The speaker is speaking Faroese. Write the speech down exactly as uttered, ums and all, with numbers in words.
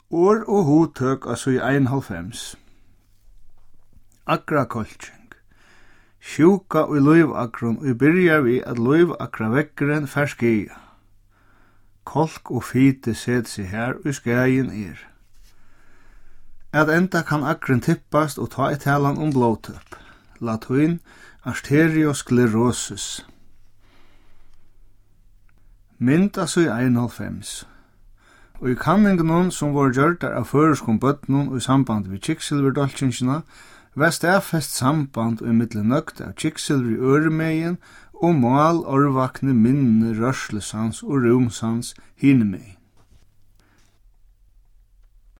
År og hotøk av sui einhalvfems. Agrakolking. Sjúka og løyvagrun og byrjar vi at løyvakra vekkeren fer skia. Kolk og fite set seg her og skægin er. At enda kan akren tippast og ta i talan om blodtøpp. Latin arteriosklerosis. Mynd av sui einhalvfems. Og i kanningen som var gjørtar av føreskom bøtnun og i samband við kiksilverdolkinsina, var stafest samband og i middelen nøgt av kiksilver i øremegin og mal orvakne minne rørslesans og rumsans hinemegin.